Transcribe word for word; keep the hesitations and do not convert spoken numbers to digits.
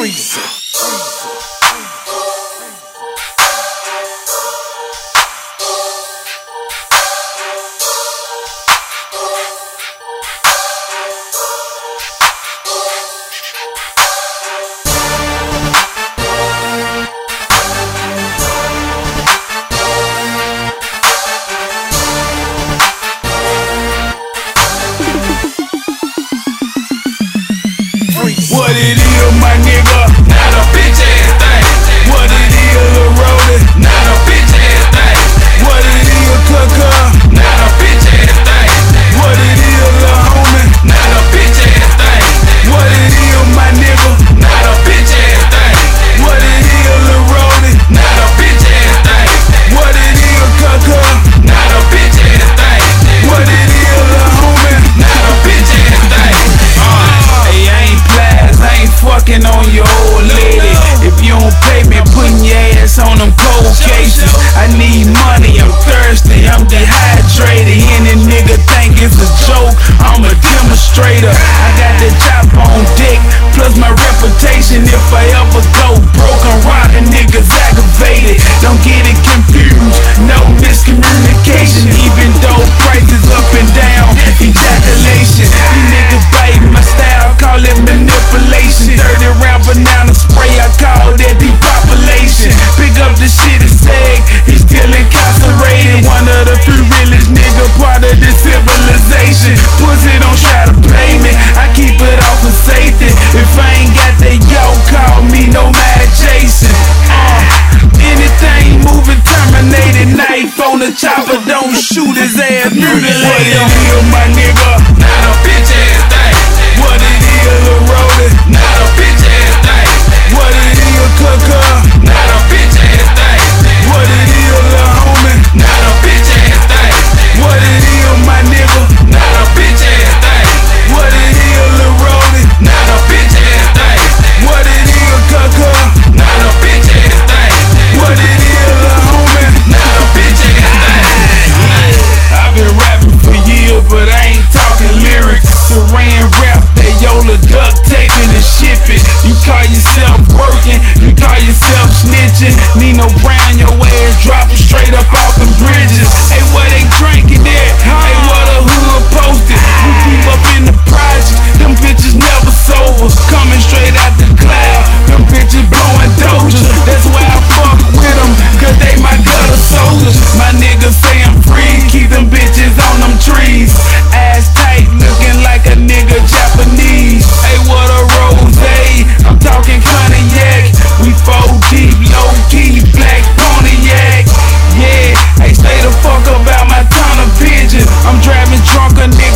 freezer. What it is, my nigga? Not a bitch ass thing. What it is, Lil Rollie? Not a bitch ass thing. What it is, Cucker? Not a bitch ass thing. What it is, Lil Homie? Not a bitch ass thing. What it is, my nigga? Not a bitch ass thing. What it is, Lil Rollie? Not a bitch ass thing. What it is, Cucker? Not a bitch ass thing. What it is, Lil Homie? Not a bitch ass thing. Uh, hey, I ain't plies, I ain't fucking on your old lady. If you don't pay me, putting your ass on them cold cases. I need money, I'm thirsty, I'm dehydrated. Any nigga think it's a joke, I'm a demonstrator. I got the chop on dick, plus my reputation. If I ever go broke, I'm rockin' niggas aggravated. Don't get it confused, no miscommunication. Even though prices up and down, ejaculation. These niggas bite my style, call it manipulation. Dirty round banana spray, I call that depopulation. Pick up the shit and sag, he's still incarcerated. One of the few realest nigga part of this civilization. Pussy don't try to play me, I keep it off for safety. If I ain't got that yo, call me Nomad Jason. Uh, anything moving, terminated. Knife on the chopper, don't shoot his ass, mutilate him. What it is, my nigga? Not a bitch ass thing. What it is, Lil Rollie? Not a bitch ass thing. What it is, Cucker? Not a bitch ass thing. What it is, Lil Homie? Not a bitch ass thing. What it is, my nigga? Not a bitch ass thing. What it is, Lil Rollie? Not a bitch ass thing. What it is, Cucker? Not a bitch ass thing. What it is, Lil Homie? Not a bitch ass thing. I've been rapping for years, but I ain't talking lyrics. Saran wrap, that Yola duct taping and shipping. You call yourself working, you call yourself snitching. Nino Brown, your ass dropping straight up off them bridges. Hey, what they drinking there? Hey, what a hood posted. We keep up in the projects, them bitches never sober. Coming straight out the cloud, them bitches blowing dojas. That's why I fuck with them, cause they my gutter soldiers. My niggas say I'm free, keep them bitches on them trees. Ass tight, looking like a nigga Japanese. Hey, what a rose, I'm talking cognac. We four deep, low key, black Pontiac. Yeah, hey, stay the fuck about my tunnel vision. I'm driving drunk, a nigga